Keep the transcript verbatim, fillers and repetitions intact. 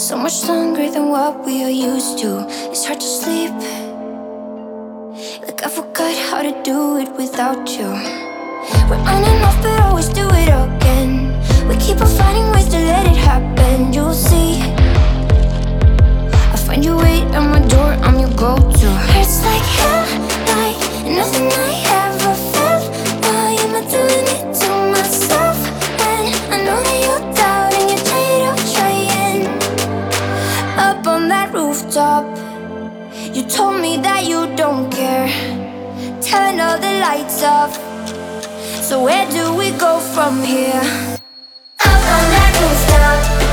so much longer than what we are used to. It's hard to sleep, like I forgot how to do it without you. We're on and off but always do it again. We keep on finding ways to let it happen. You'll see, I find you wait at my door, I'm your go-to. Hurts like hell, like nothing I ever felt. Why am I doing it to myself? And I know that you're doubting, you're tired of trying. Up on that rooftop, you told me that you don't care. Turn all the lights off, so where do we go from here? Up on that rooftop.